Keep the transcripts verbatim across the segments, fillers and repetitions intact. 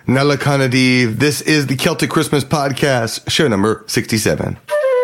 Nella Conadive. This is the Celtic Christmas Podcast, show number sixty-seven.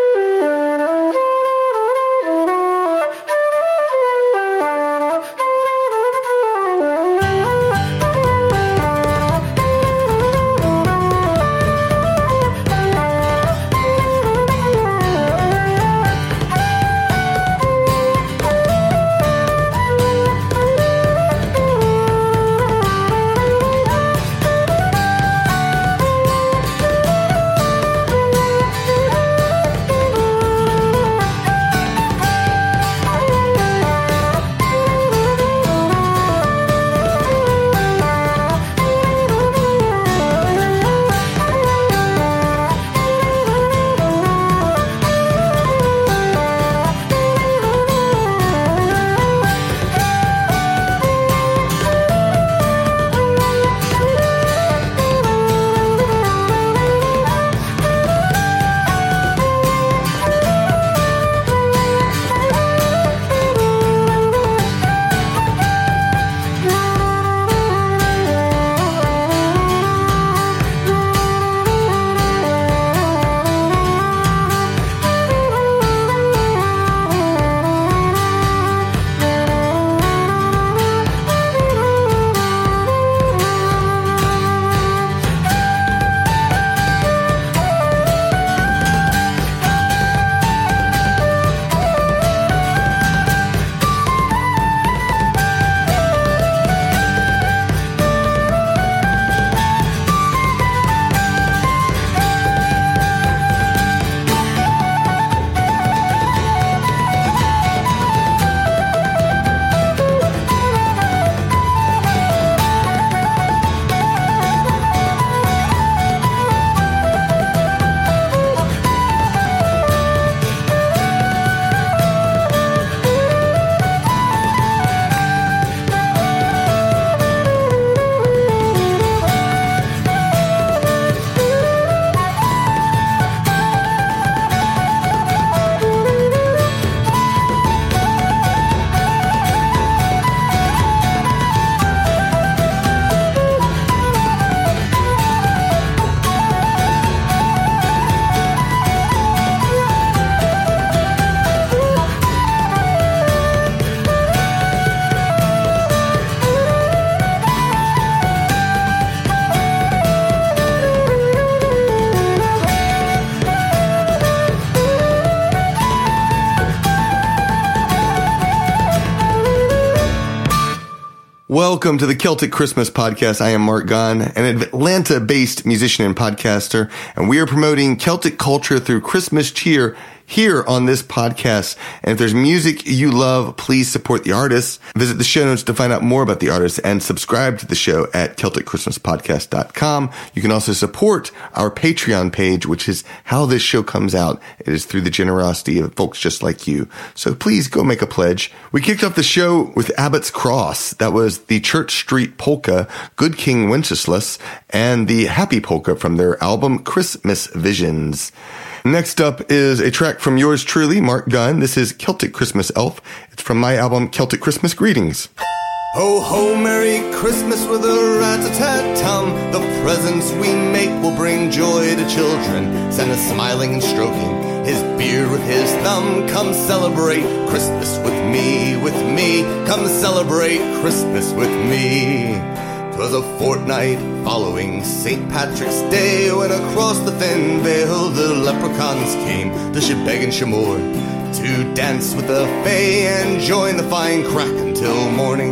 Welcome to the Celtic Christmas Podcast. I am Mark Gunn, an Atlanta-based musician and podcaster, and we are promoting Celtic culture through Christmas cheer here on this podcast. And if there's music you love, please support the artists. Visit the show notes to find out more about the artists and subscribe to the show at celtic christmas podcast dot com. You can also support our Patreon page, which is how this show comes out. It is through the generosity of folks just like you. So please go make a pledge. We kicked off the show with Abbott's Cross. That was the Church Street Polka, Good King Wenceslas, and the Happy Polka from their album Christmas Visions. Next up is a track from yours truly, Mark Gunn. This is Celtic Christmas Elf. It's from my album Celtic Christmas Greetings. Ho, ho, Merry Christmas with a rat-a-tat-tum. The presents we make will bring joy to children. Santa smiling and stroking his beard with his thumb. Come celebrate Christmas with me, with me. Come celebrate Christmas with me. 'Twas a fortnight following Saint Patrick's Day when across the thin veil the leprechauns came to Shebeg and Shemore to dance with the Fae and join the fine crack until morning.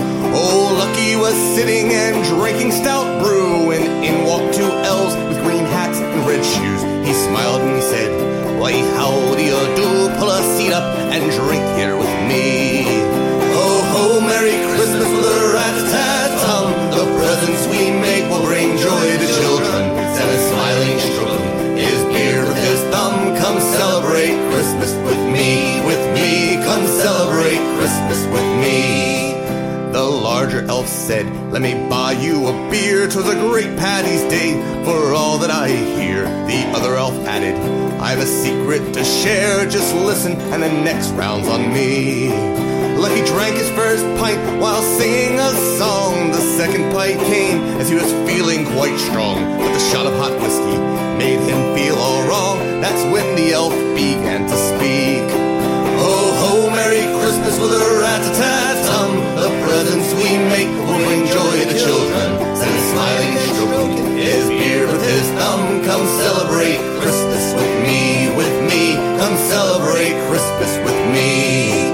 Oh, Lucky was sitting and drinking stout brew, and in walked two elves with green hats and red shoes. He smiled and he said, "Why, how do you do? Pull a seat up and drink here with me." Ho, ho, Merry Christmas with a rat-a-tat-tum. The presents we make will bring joy to children. Santa smiling, stroking his beard with his thumb. Come celebrate Christmas with me, with me. Come celebrate Christmas with me. The larger elf said, "Let me buy you a beer. 'Twas a great Paddy's Day for all that I hear." The other elf added, "I've a secret to share. Just listen and the next round's on me." Lucky drank his first pint while singing a song. The second pint came as he was feeling quite strong, but the shot of hot whiskey made him feel all wrong. That's when the elf began to speak. Ho, ho, Merry Christmas with a rat-a-tat-tum. The presents we make will bring joy to children. Santa smiling and stroking his beard with his thumb. Come celebrate Christmas with me, with me. Come celebrate Christmas with me.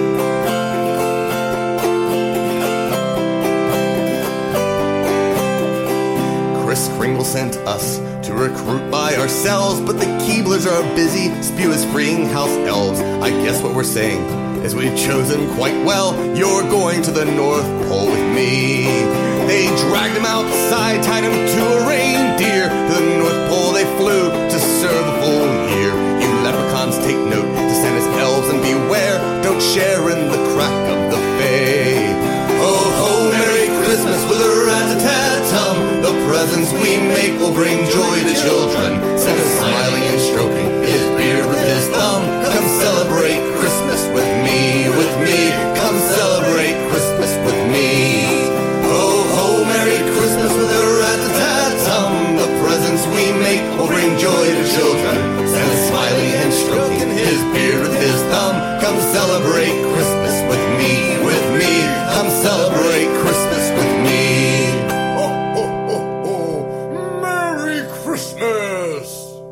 Kris Kringle sent us to recruit by ourselves, but the Keeblers are busy, spew as freeing house elves. I guess what we're saying is we've chosen quite well. You're going to the North Pole with me. They dragged him outside, tied him to a reindeer. To the North Pole they flew to serve the full year. You leprechauns take note to Santa's elves and beware. Don't share in the crack of the fay. Ho, ho, Merry Christmas with a rat-a-tat-tum. The presents we make will bring joy to children. Santa smiling and stroking his beard with his thumb. Come celebrate Christmas with me, with me. Come celebrate Christmas with me. Ho, ho, Merry Christmas with a rat-a-tat-tum. The presents we make will bring joy to children. Santa smiling and stroking his beard with his thumb. Come celebrate Christmas with me, with me. Come celebrate Christmas with me. Ho, ho, ho, ho. Merry Christmas!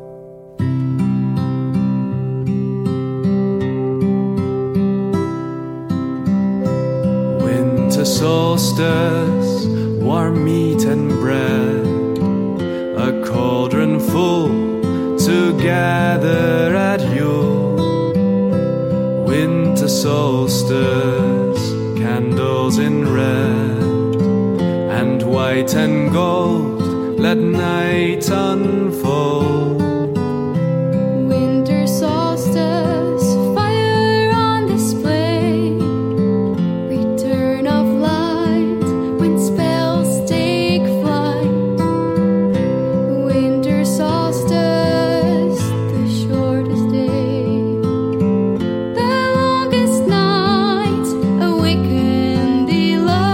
Winter solstice, warm meat and bread, a cauldron full to gather at Yule. Winter solstice, candles in red and white and gold, let night unfold. Winter solstice, fire on display, return of light when spells take flight. Winter solstice, the shortest day, the longest night, awaken delight.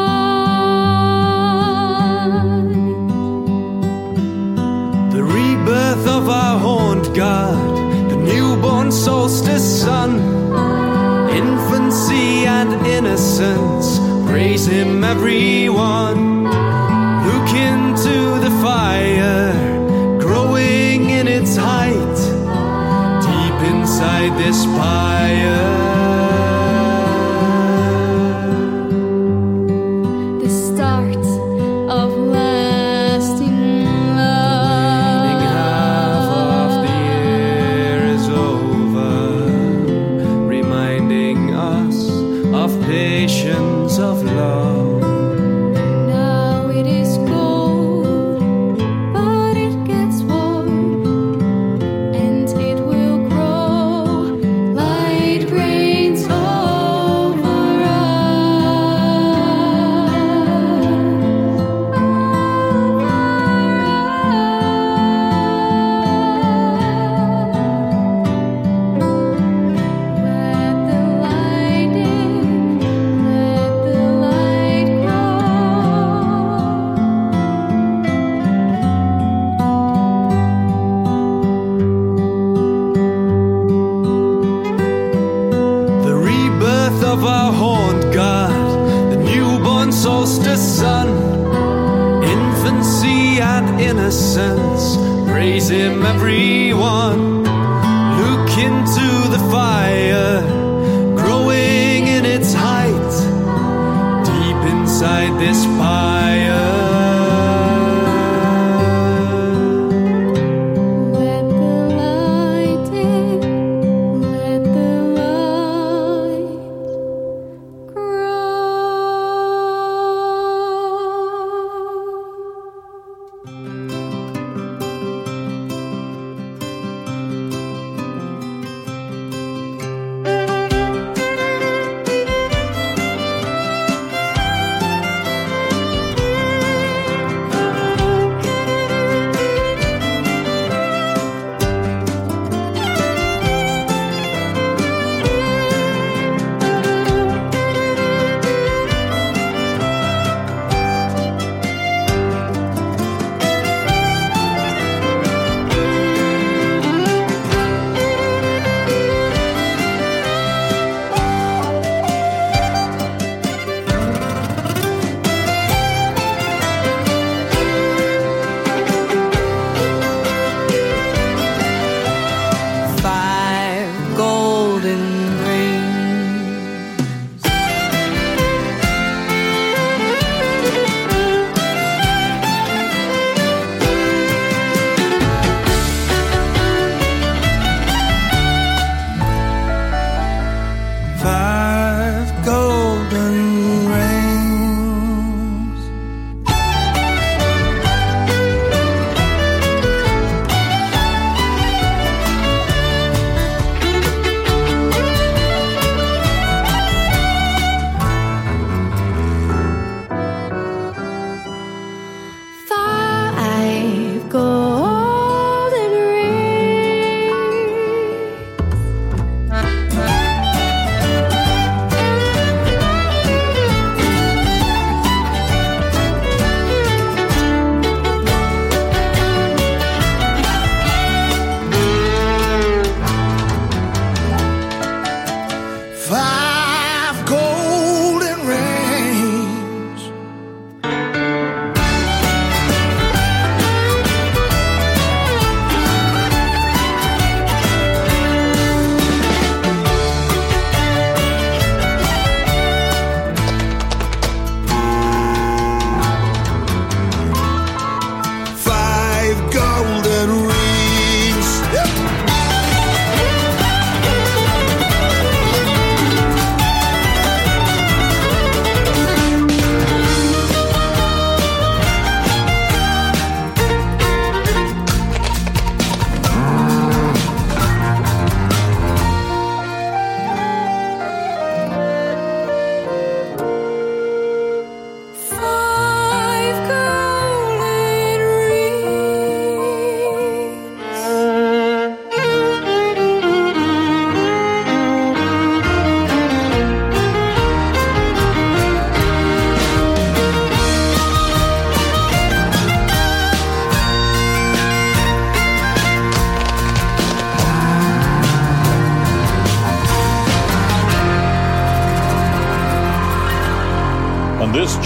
The rebirth of our horned God, the newborn solstice sun, infancy and innocence, praise him everyone. Look into the fire, growing in its height, deep inside this pyre. The start of lasting love. Half of the year is over, reminding us of patience, of love. Now it is cold, but it gets warm, and it will grow. Light rains over Let the light in, let the light The rebirth of our horned God, the newborn solstice sun, infancy and innocence, praise him everyone. Look into the fire, growing in its height, deep inside this pyre. Let the light in, let the light grow.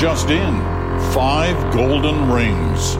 just in, Five Golden Rings.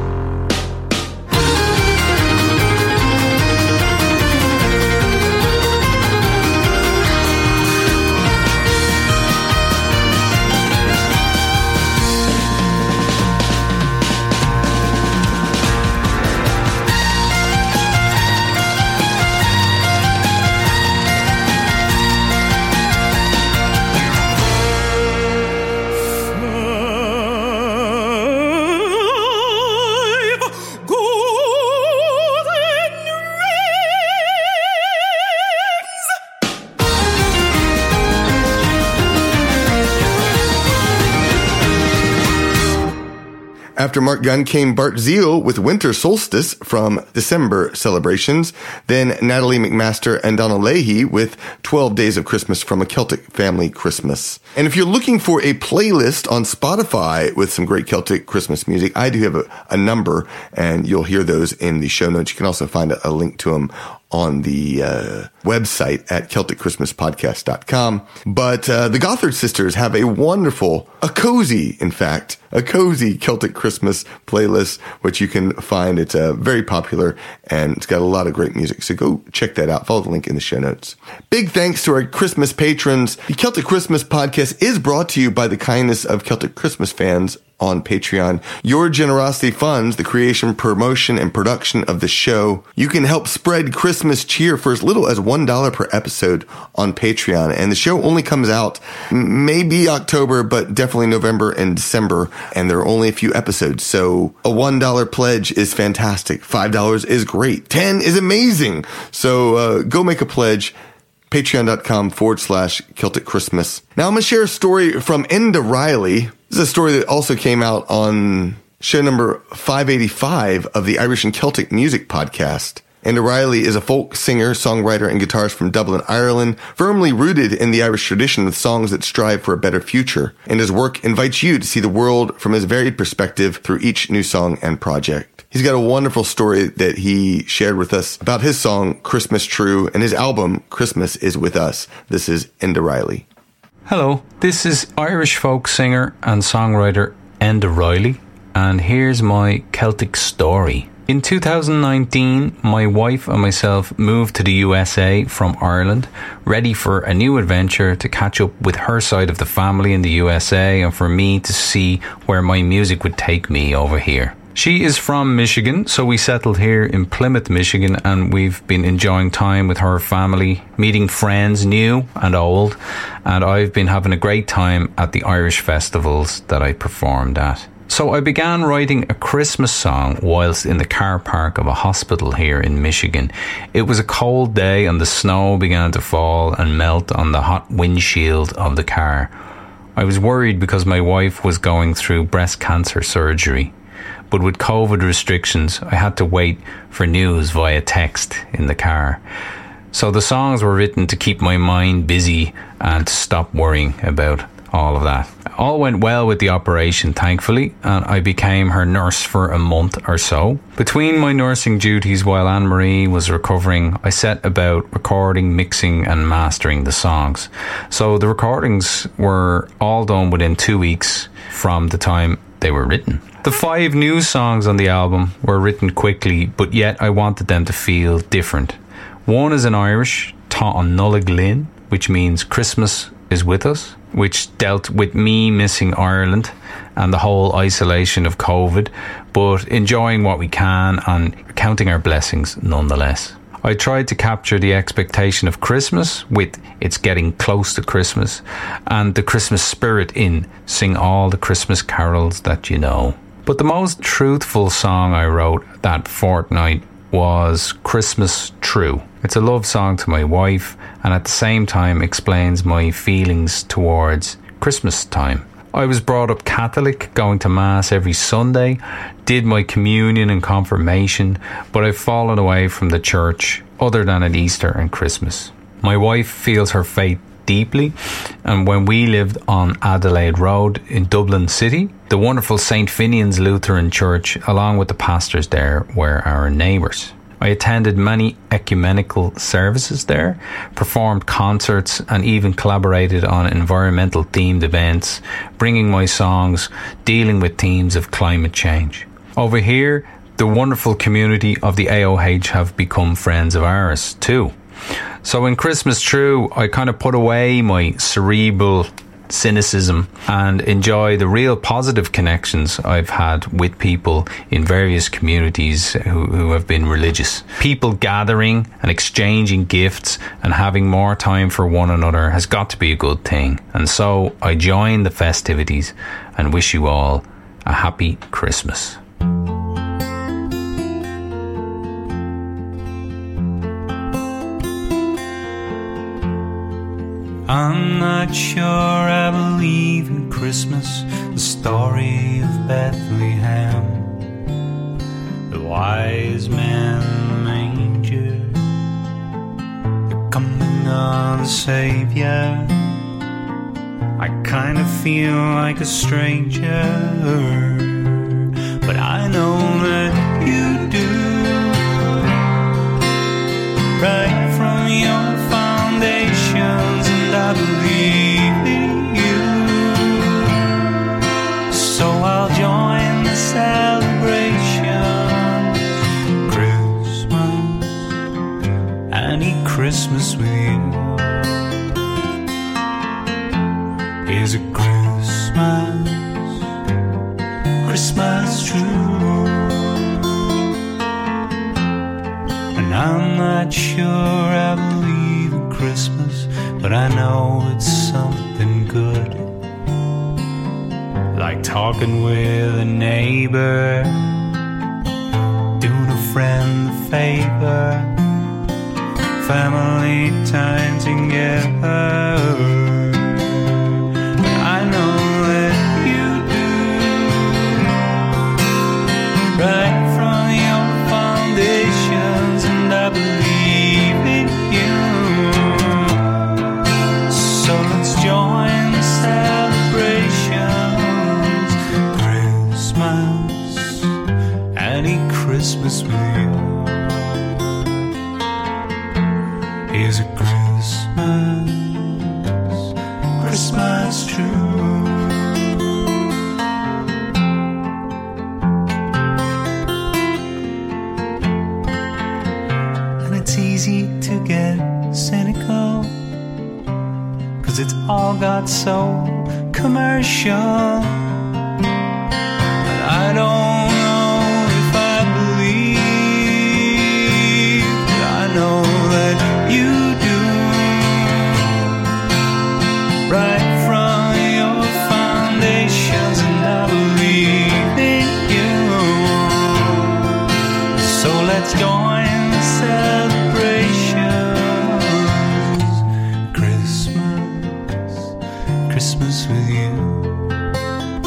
After Mark Gunn came Bart Zeal with Winter Solstice from December Celebrations, then Natalie McMaster and Donna Leahy with twelve Days of Christmas from A Celtic Family Christmas. And if you're looking for a playlist on Spotify with some great Celtic Christmas music, I do have a, a number, and you'll hear those in the show notes. You can also find a, a link to them on the uh, website at celtic christmas podcast dot com. But uh, the Gothard sisters have a wonderful, a cozy, in fact, a cozy Celtic Christmas playlist, which you can find. It's uh, very popular, and it's got a lot of great music. So go check that out. Follow the link in the show notes. Big thanks to our Christmas patrons. The Celtic Christmas podcast is brought to you by the kindness of Celtic Christmas fans on Patreon. Your generosity funds the creation, promotion, and production of the show. You can help spread Christmas cheer for as little as one dollar per episode on Patreon. And the show only comes out maybe October, but definitely November and December. And there are only a few episodes. So a one dollar pledge is fantastic. five dollars is great. ten is amazing. So uh, go make a pledge. Patreon.com forward slash Celtic Christmas. Now I'm going to share a story from Enda Riley. This is a story that also came out on show number five eighty-five of the Irish and Celtic Music Podcast. Enda Riley is a folk singer, songwriter, and guitarist from Dublin, Ireland, firmly rooted in the Irish tradition with songs that strive for a better future. And his work invites you to see the world from his varied perspective through each new song and project. He's got a wonderful story that he shared with us about his song, Christmas True, and his album, Christmas Is With Us. This is Enda Riley. Hello, this is Irish folk singer and songwriter Enda Riley, and here's my Celtic story. In two thousand nineteen, my wife and myself moved to the U S A from Ireland, ready for a new adventure to catch up with her side of the family in the U S A and for me to see where my music would take me over here. She is from Michigan, so we settled here in Plymouth, Michigan, and we've been enjoying time with her family, meeting friends new and old, and I've been having a great time at the Irish festivals that I performed at. So I began writing a Christmas song whilst in the car park of a hospital here in Michigan. It was a cold day and the snow began to fall and melt on the hot windshield of the car. I was worried because my wife was going through breast cancer surgery. But with COVID restrictions, I had to wait for news via text in the car. So the songs were written to keep my mind busy and to stop worrying about all of that. All went well with the operation, thankfully, and I became her nurse for a month or so. Between my nursing duties while Anne-Marie was recovering, I set about recording, mixing and mastering the songs. So the recordings were all done within two weeks from the time they were written. The five new songs on the album were written quickly, but yet I wanted them to feel different. One is in Irish, Tá an Nullag Linn, which means Christmas is with us, which dealt with me missing Ireland and the whole isolation of COVID, but enjoying what we can and counting our blessings nonetheless. I tried to capture the expectation of Christmas with it's getting close to Christmas and the Christmas spirit in Sing All the Christmas Carols That You Know. But the most truthful song I wrote that fortnight was Christmas True. It's a love song to my wife and at the same time explains my feelings towards Christmas time. I was brought up Catholic, going to Mass every Sunday, did my communion and confirmation, but I've fallen away from the church other than at Easter and Christmas. My wife feels her faith deeply, and when we lived on Adelaide Road in Dublin City, the wonderful Saint Finian's Lutheran Church, along with the pastors there, were our neighbours. I attended many ecumenical services there, performed concerts, and even collaborated on environmental themed events, bringing my songs dealing with themes of climate change. Over here, the wonderful community of the A O H have become friends of ours too. So in Christmas True, I kind of put away my cerebral cynicism and enjoy the real positive connections I've had with people in various communities who, who have been religious. People gathering and exchanging gifts and having more time for one another has got to be a good thing. And so I join the festivities and wish you all a happy Christmas. I'm not sure I believe in Christmas, the story of Bethlehem, the wise men in the manger, the coming of the Savior. I kind of feel like a stranger, but I know that you do. Right from your foundations, I believe in you, so I'll join the celebration. Christmas, I need Christmas with you. Here's a Christmas, Christmas true, and I'm not sure I believe in Christmas, but I know it's something good, like talking with a neighbor, doing a friend a favor, family time together. I know that you do, right from your foundations, and I believe in you. So let's join the celebrations. Christmas, I need Christmas with you. Here's a Christmas, Christmas true. And it's easy to get cynical, 'cause it's all got so commercial. And I don't know if I believe, but I know that you do. Right from your foundations, and I believe in you. So let's join the celebrations. Christmas, Christmas with you.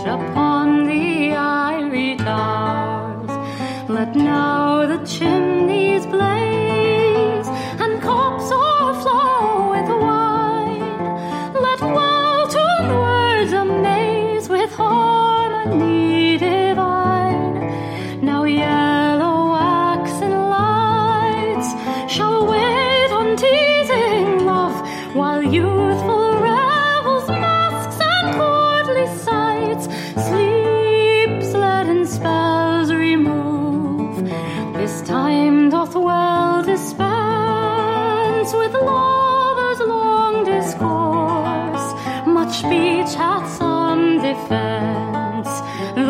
upon the ivory towers. Let now the chimneys blaze, and cups o'erflow with wine. Let well-tuned words amaze with harmony divine. Now yellow waxen lights shall wait on teasing love, while youthful revels, masks and courtly sights, sleep's leaden spells remove. This time doth well dispense with lovers' long discourse. Much speech hath some defense,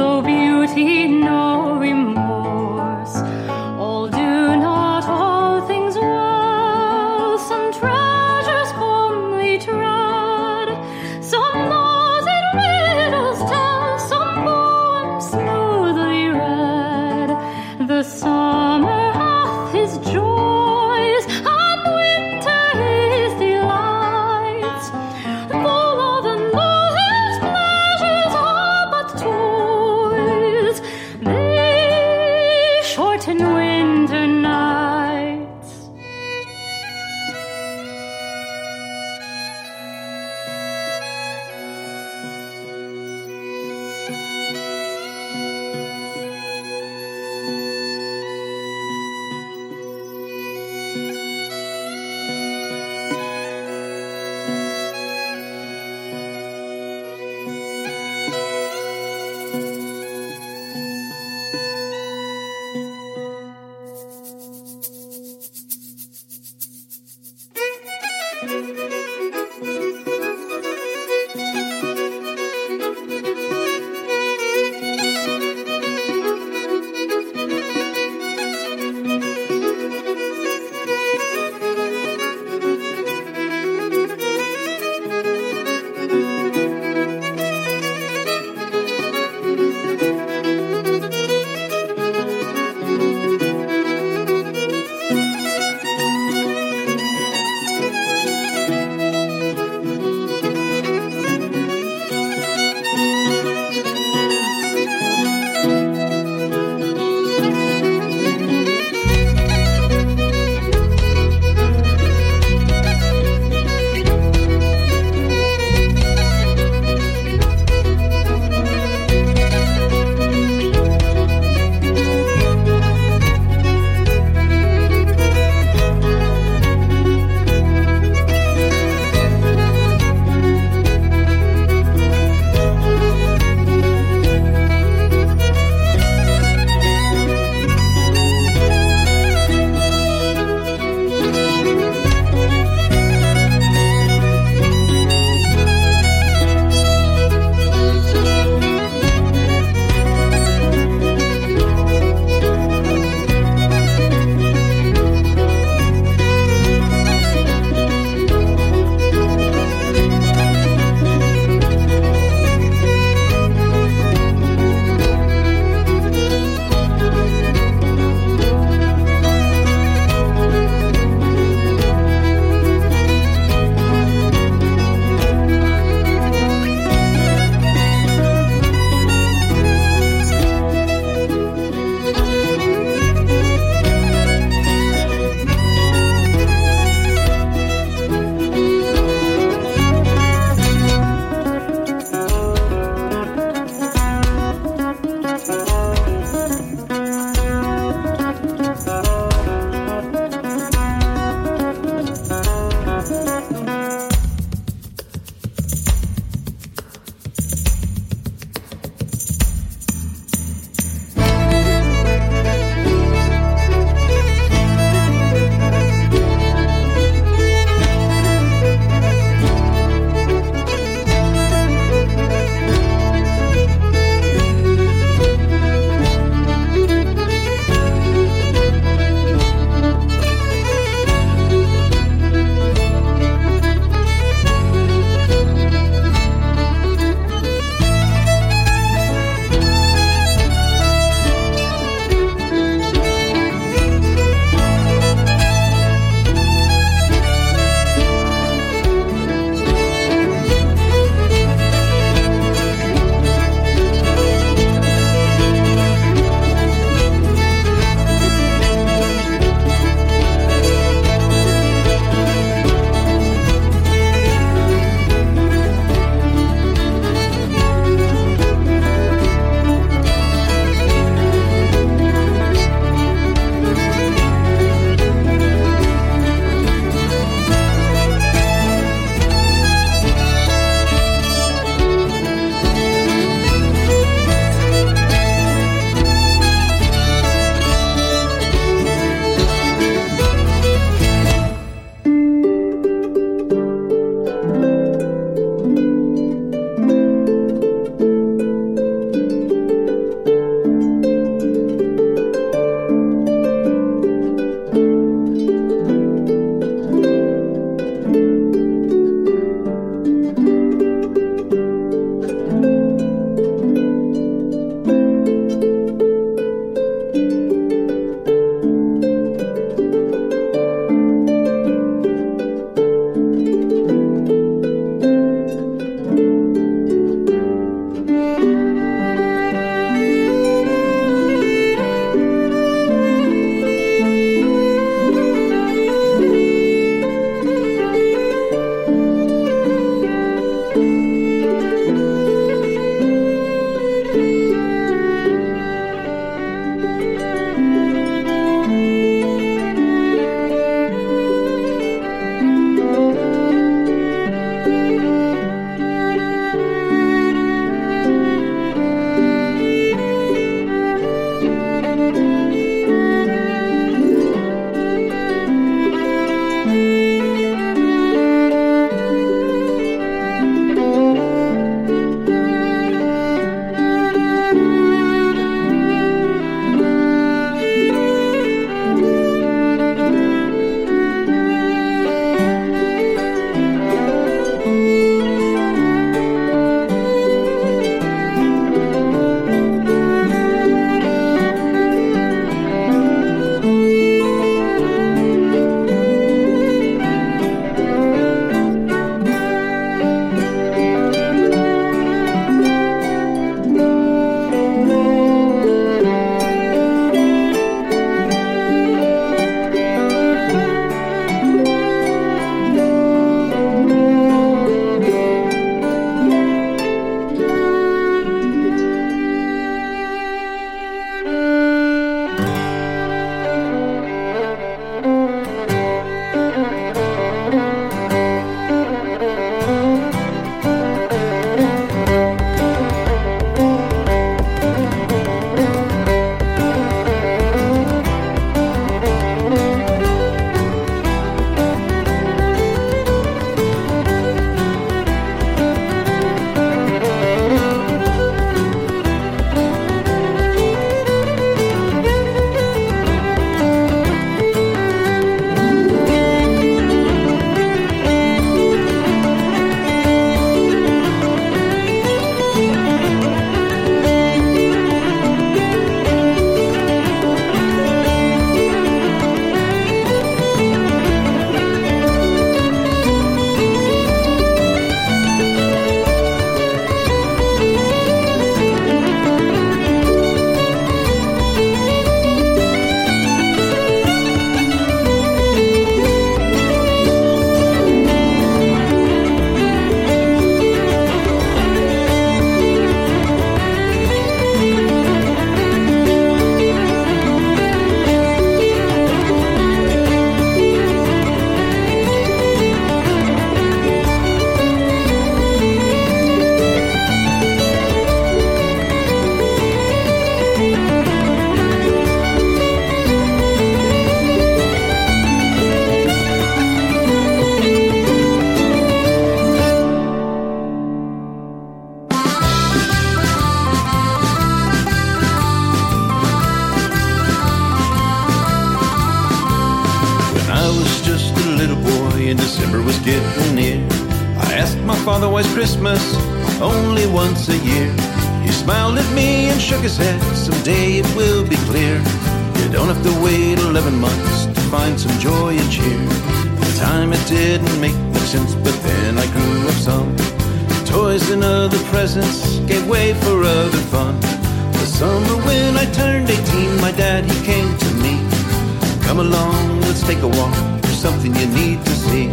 Father Wise Christmas only once a year. He smiled at me and shook his head. Someday it will be clear. You don't have to wait eleven months to find some joy and cheer. At the time it didn't make much sense, but then I grew up some. Toys and other presents gave way for other fun. The summer when I turned eighteen, my dad, he came to me. Come along, let's take a walk. There's something you need to see.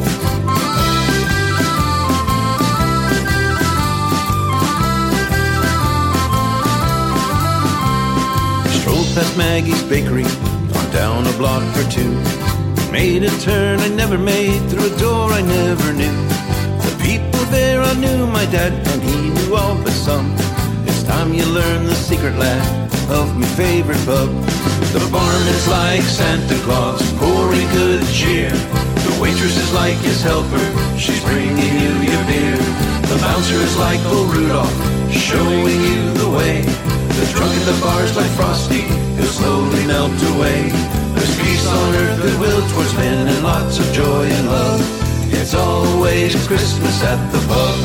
Strolled past Maggie's bakery, on down a block or two. Made a turn I never made, through a door I never knew. The people there, I knew my dad, and he knew all but some. It's time you learn the secret, lad, of my favorite pub. The barman's like Santa Claus, pouring good cheer. The waitress is like his helper, she's bringing you your beer. The bouncer is like old Rudolph, showing you the way. The drunk at the bar's like Frosty, he'll slowly melt away. There's peace on earth, goodwill towards men, and lots of joy and love. It's always Christmas at the pub.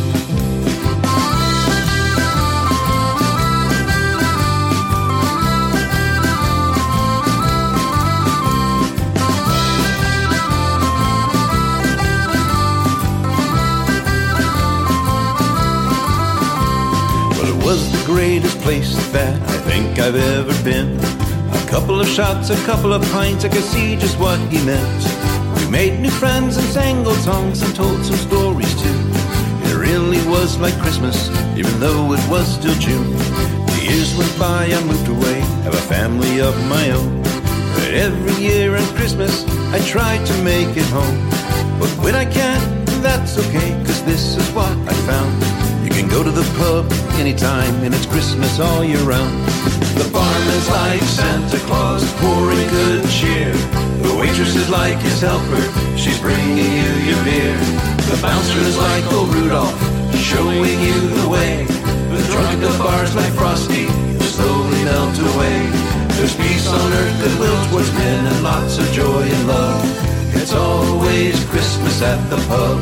Well, it was the greatest place that I think I've ever been. A couple of shots, a couple of pints, I could see just what he meant. We made new friends and sang old songs and told some stories too. It really was like Christmas, even though it was still June. The years went by, I moved away, have a family of my own. But every year on Christmas, I try to make it home. But when I can't, that's okay, cause this is what I found. You can go to the pub anytime, and it's Christmas all year round. The barman's like Santa Claus, pouring good cheer. The waitress is like his helper, she's bringing you your beer. The bouncer is like old Rudolph, showing you the way. The drunk at the bar's like Frosty, he'll slowly melt away. There's peace on earth, goodwill towards men, and lots of joy and love. It's always Christmas at the pub.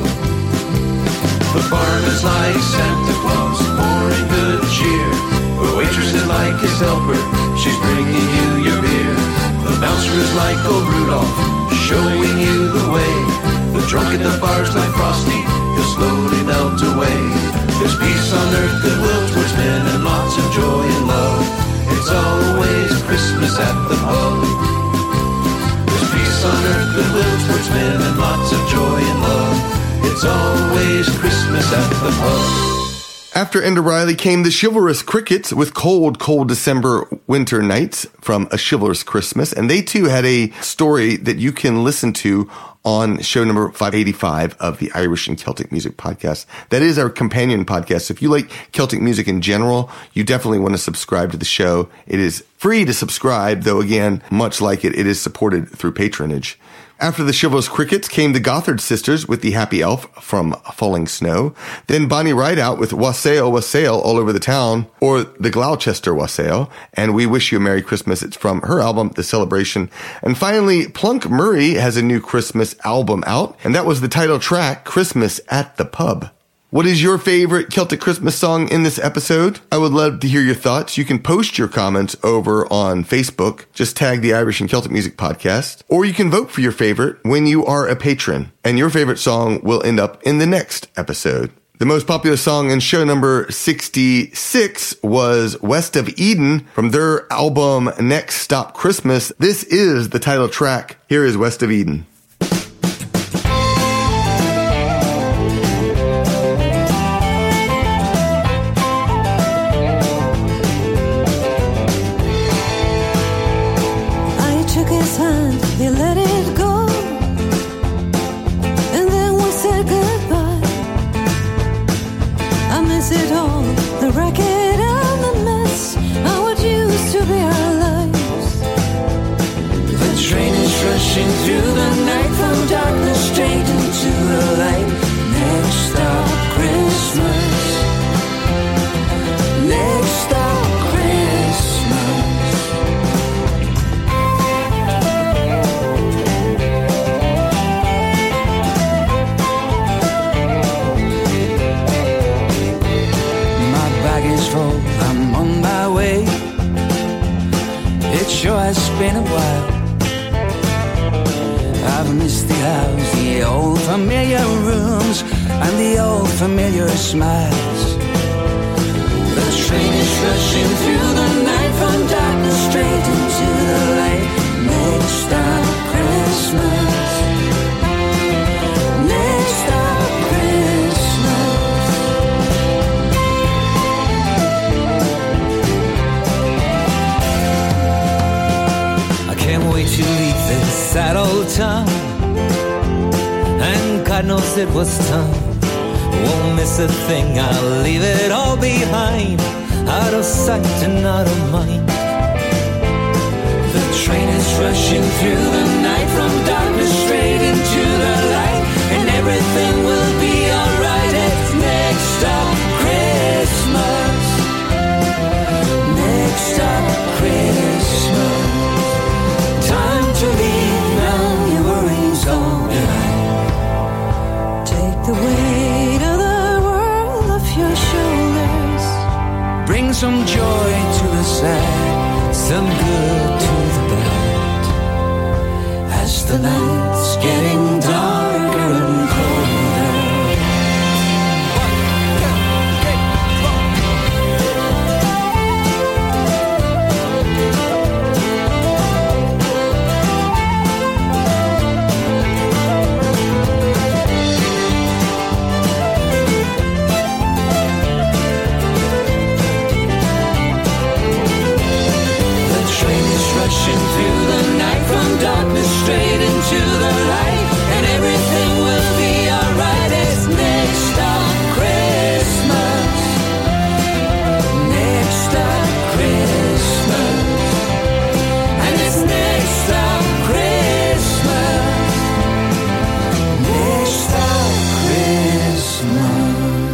The barman's like Santa Claus, pouring good cheer. The waitress is like his helper, she's bringing you your beer. The bouncer is like old Rudolph, showing you the way. The drunk at the bar's like Frosty, he'll slowly melt away. There's peace on earth, goodwill towards men, and lots of joy and love. It's always Christmas at the pub. There's peace on earth, goodwill towards men, and lots of joy and love. It's always Christmas at the pub. After Enda Riley came the Chivalrous Crickets with Cold, Cold December Winter Nights from A Chivalrous Christmas. And they too had a story that you can listen to on show number five eighty-five of the Irish and Celtic Music Podcast. That is our companion podcast. So if you like Celtic music in general, you definitely want to subscribe to the show. It is free to subscribe, though again, much like it, it is supported through patronage. After the Chivalrous Crickets came the Gothard Sisters with The Happy Elf from Falling Snow. Then Bonnie Rideout with Wassail, Wassail all over the town, or the Gloucester Wassail. And We Wish You a Merry Christmas. It's from her album, The Celebration. And finally, Plunk Murray has a new Christmas album out, and that was the title track, Christmas at the Pub. What is your favorite Celtic Christmas song in this episode? I would love to hear your thoughts. You can post your comments over on Facebook. Just tag the Irish and Celtic Music Podcast. Or you can vote for your favorite when you are a patron. And your favorite song will end up in the next episode. The most popular song in show number sixty-six was West of Eden from their album Next Stop Christmas. This is the title track. Here is West of Eden. Through the sure has been a while. I've missed the house, the old familiar rooms, and the old familiar smiles. The train is rushing through the night, from darkness straight into the light. Next stop, Christmas. Next stop, Christmas. I can't wait to leave this sad old town, and God knows it was tough. Won't miss a thing, I'll leave it all behind, out of sight and out of mind. The train is rushing through the night, from darkness straight into the light, and everything will be alright. It's next stop, Christmas. Next stop, Christmas. Time to leave now, your worries all behind. Take the weight of the world off your shoulders. Bring some joy to the sad, some good to the bad. As the night's getting darker and colder. Rushing through the night, from darkness straight into the light, and everything will be alright. It's next stop, Christmas. Next stop, Christmas. And it's next stop, Christmas. Next stop, Christmas.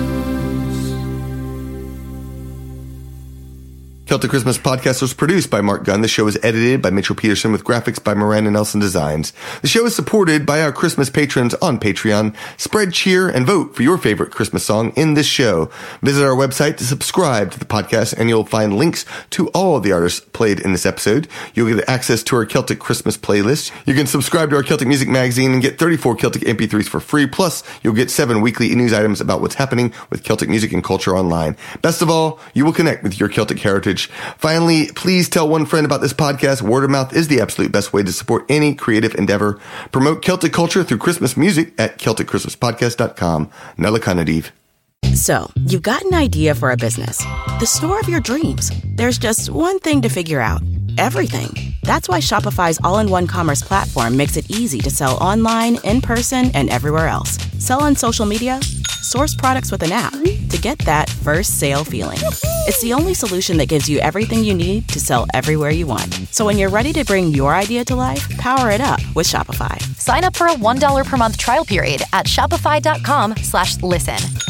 Celtic Christmas Podcast was produced by Mark Gunn. The show is edited by Mitchell Peterson with graphics by Miranda Nelson Designs. The show is supported by our Christmas patrons on Patreon. Spread cheer and vote for your favorite Christmas song in this show. Visit our website to subscribe to the podcast, and you'll find links to all of the artists played in this episode. You'll get access to our Celtic Christmas playlist. You can subscribe to our Celtic Music magazine and get thirty-four Celtic M P threes for free. Plus, you'll get seven weekly news items about what's happening with Celtic music and culture online. Best of all, you will connect with your Celtic heritage. Finally, please tell one friend about this podcast. Word of mouth is the absolute best way to support any creative endeavor. Promote Celtic culture through Christmas music at celtic christmas podcast dot com. Nella Kanadiv. So, you've got an idea for a business. The store of your dreams. There's just one thing to figure out. Everything. That's why Shopify's all-in-one commerce platform makes it easy to sell online, in person, and everywhere else. Sell on social media, source products with an app to get that first sale feeling. It's the only solution that gives you everything you need to sell everywhere you want. So when you're ready to bring your idea to life, power it up with Shopify. Sign up for a one dollar per month trial period at shopify dot com slash listen.